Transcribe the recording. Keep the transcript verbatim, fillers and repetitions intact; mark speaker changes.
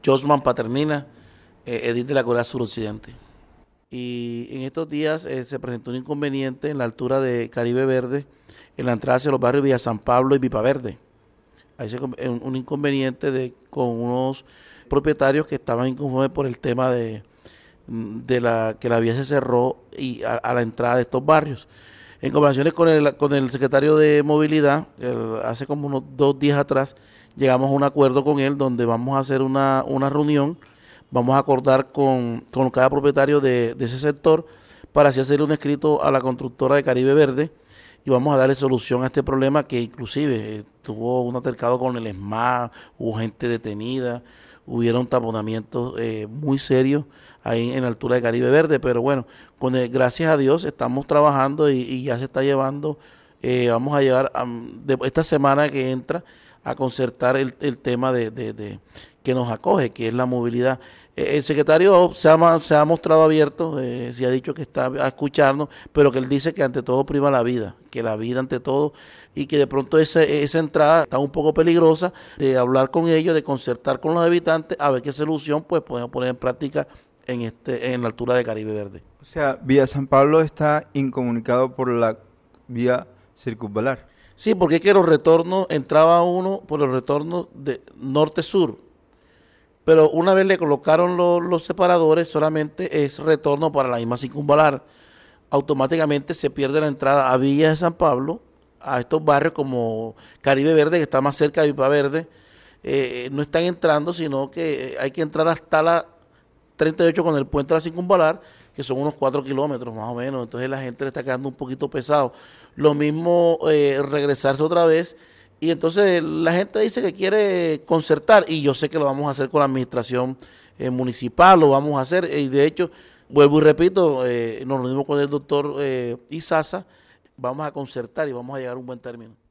Speaker 1: Josman Paternina, eh, edil de la Corea Suroccidente. Y en estos días eh, se presentó un inconveniente en la altura de Caribe Verde, en la entrada hacia los barrios Villa San Pablo y Pipa Verde. Hay un, un inconveniente de, con unos propietarios que estaban inconformes por el tema de, de la que la vía se cerró y a, a la entrada de estos barrios. En conversaciones con el, con el secretario de Movilidad, el, hace como unos dos días atrás, llegamos a un acuerdo con él donde vamos a hacer una, una reunión, vamos a acordar con, con cada propietario de, de ese sector para así hacer un escrito a la constructora de Caribe Verde y vamos a darle solución a este problema que inclusive eh, tuvo un altercado con el ESMAD, hubo gente detenida, hubieron taponamientos eh, muy serios ahí en la altura de Caribe Verde, pero bueno, con el, gracias a Dios estamos trabajando y, y ya se está llevando, eh, vamos a llevar a, de, esta semana que entra a concertar el, el tema de, de, de que nos acoge, que es la movilidad. Eh, el secretario se ha, se ha mostrado abierto, eh, se ha dicho que está a escucharnos, pero que él dice que ante todo prima la vida, que la vida ante todo, y que de pronto ese, esa entrada está un poco peligrosa, de hablar con ellos, de concertar con los habitantes, a ver qué solución pues podemos poner en práctica en este en la altura de Caribe Verde.
Speaker 2: O sea, Vía San Pablo está incomunicado por la vía circunvalar.
Speaker 1: Sí, porque es que los retornos, entraba uno por los retornos de norte-sur, pero una vez le colocaron lo, los separadores, solamente es retorno para la misma circunvalar. Automáticamente se pierde la entrada a Villa de San Pablo, a estos barrios como Caribe Verde, que está más cerca de Pipa Verde. Eh, no están entrando, sino que hay que entrar hasta la treinta y ocho con el puente de la circunvalar, que son unos cuatro kilómetros más o menos, entonces la gente le está quedando un poquito pesado. Lo mismo eh, regresarse otra vez, y entonces la gente dice que quiere concertar, y yo sé que lo vamos a hacer con la administración eh, municipal, lo vamos a hacer, y de hecho, vuelvo y repito, eh, nos reunimos con el doctor eh, Izaza, vamos a concertar y vamos a llegar a un buen término.